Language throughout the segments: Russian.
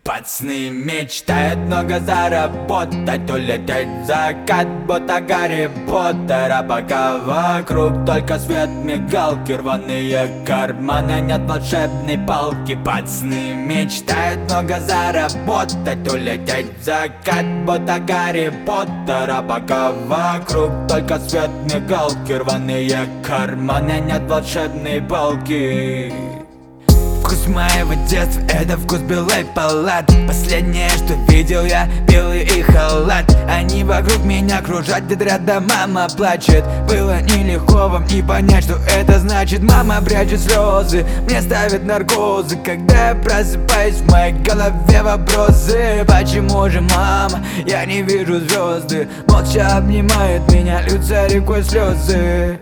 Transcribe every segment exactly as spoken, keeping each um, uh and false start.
Пацаны мечтают много заработать, улететь в закат, будто Гарри Поттер. А пока вокруг только свет, мигалки, рваные карманы, нет волшебной палки. Пацаны мечтают много заработать, улететь в закат, будто Гарри Поттер. А пока вокруг только свет, мигалки, рваные карманы, нет волшебной палки. Вкус моего детства — это вкус белой палат. Последнее, что видел я, белый и халат. Они вокруг меня кружат, дедрада, мама плачет. Было нелегко вам не понять, что это значит. Мама прячет слезы, мне ставят наркозы. Когда я просыпаюсь, в моей голове вопросы: почему же, мама, я не вижу звезды? Молча обнимает меня, льются рекой слезы.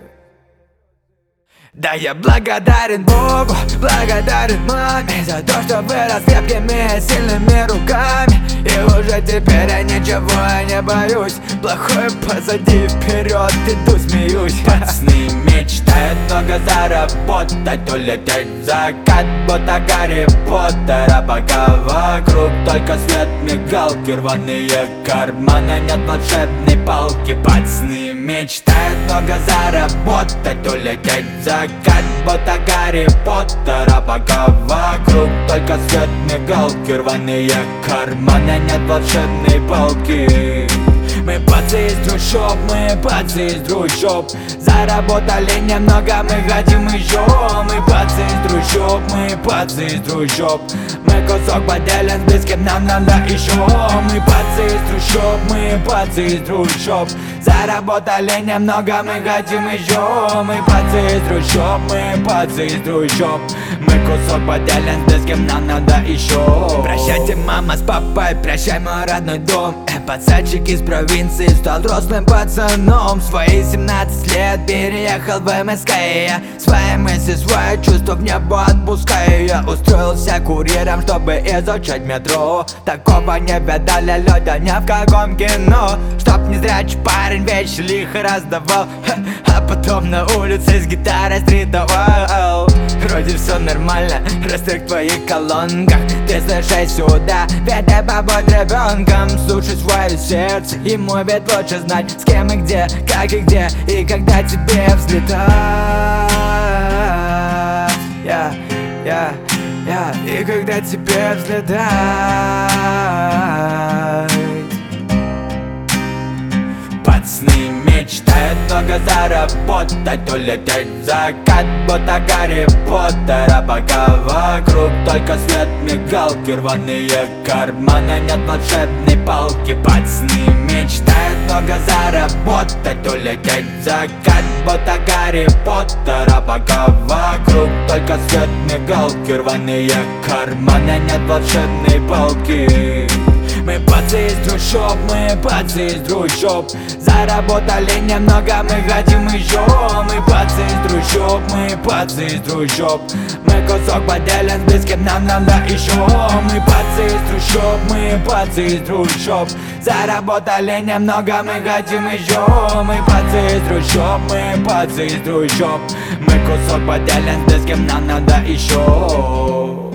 Да, я благодарен Богу, благодарен маме за то, что вырос крепкими, сильными руками. И уже теперь я ничего не боюсь. Плохое позади, вперед иду, смеюсь. Пацаны мечтают много заработать, улететь в закат, будто Гарри Поттер. А пока вокруг только свет, мигалки, рваные карманы, нет волшебной палки. Пацаны мечтают много заработать, улететь в закат, будто Гарри Поттер. А пока вокруг только свет, мигалки, рваные карманы, нет волшебной палки. Мы пацы из трущоб, мы пацы из трущоб. Заработали немного, мы хотим еще. Мы пацы из трущоб, мы пацы из трущоб. Мы кусок поделен с близким, нам надо еще. Мы пацы из трущоб, мы пацы из трущоб. Заработали немного, мы хотим еще. Мы пацы из трущоб, мы пацы из трущоб. Мы кусок поделен с близким, нам надо еще. Прощайте, мама с папой, прощай, мой родной дом. Пацанчик из провинции стал взрослым пацаном. В свои семнадцать лет переехал в эм эс ка. Я свои мысли, свои чувства в небо отпускаю. Я устроился курьером, чтобы изучать метро. Такого не видали люди ни в каком кино. Чтоб не зрячий парень вещи лихо раздавал, а потом на улице с гитарой стритовал. Вроде все нормально, растрек в твоих колонках. Ты слушай сюда, ведь ты побудь ребенком. Слушай свое сердце, ему ведь лучше знать, с кем и где, как и где, и когда тебе взлетать. Я, я, я, и когда тебе взлетать. Пацаны мечтают много заработать, улететь в закат, будто Гарри Поттер. А пока вокруг только свет, мигалки, рваные карманы, нет волшебной палки. Пацаны мечтают много заработать, улететь в закат, будто Гарри Поттер. А пока вокруг только свет, мигалки, рваные карманы, нет волшебной палки. Мы пацы из трущоб, мы пацы из трущоб. Заработали немного, мы хотим еще. Мы пацы из трущоб, мы пацы из трущоб. Мы кусок поделен с близким, нам надо еще. Мы пацы из трущоб, мы пацы из трущоб. Заработали немного, мы хотим еще. Мы пацы из трущоб, мы пацы из трущоб. Мы кусок поделен с близким, нам надо еще.